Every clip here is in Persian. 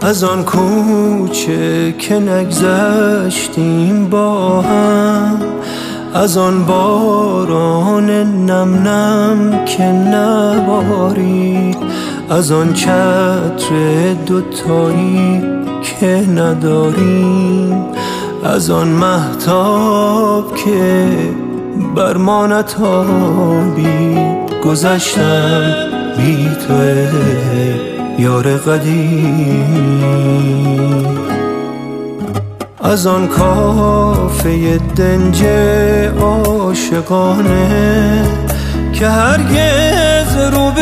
از آن کوچه که نگذشتیم با هم، از آن باران نم نم که نبارید، از آن چتر دوتایی که نداریم، از آن مهتاب که بر ما نتابید. گذشتم بی تو یار قدیم، از آن کافه دنج عاشقانه که هرگز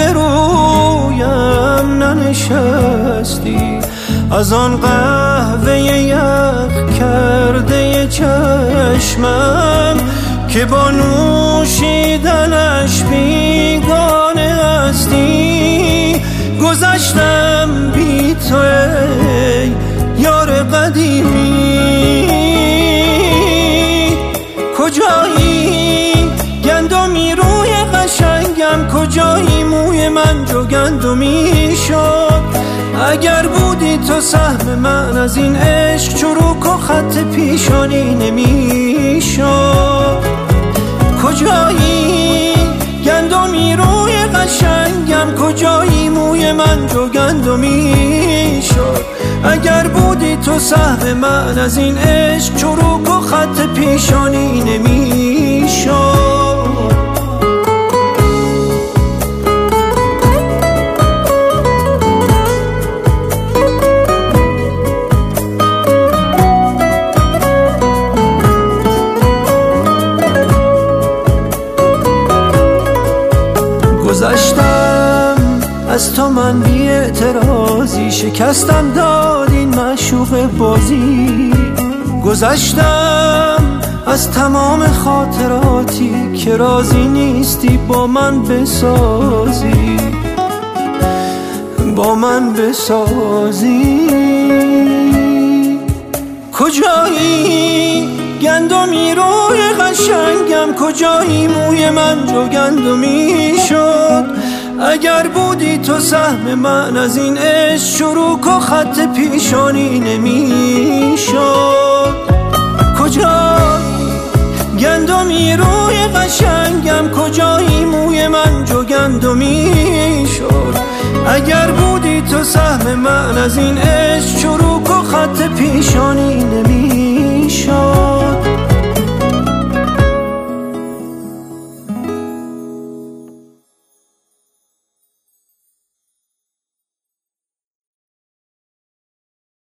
روبرویم ننشستی، از آن قهوه یخ کرده چشمم که با نوشیدنش بیگانه هستی. گذشتم بی تو ای یار قدیمی، کجایی گندمی روی قشنگم، کجایی موی من جو گندمی شد. اگر بودی تو سهم من از این عشق، چروک و خط پیشانی نمیشد. کجایی گندمی روی قشنگم، کجایی موی من جو گندمی شد. اگر بودی تو سهم من از این عشق، چروک و خط پیشانی نمیشد. گذشتم از تو من بی اعتراضی، شکستم داد این معشوق بازی. گذشتم از تمام خاطراتی که راضی نیستی با من بسازی، با من بسازی. کجایی گندمی روی قشنگم، کجایی موی من جو گندمی شد. اگر بودی تو سهم من از این عشق، چروک و خط پیشانی نمیشد. کجایی گندمی روی قشنگم، کجایی موی من جو گندمی شد. اگر بودی تو سهم من از این عشق، چروک و خط پیشانی نمیشد.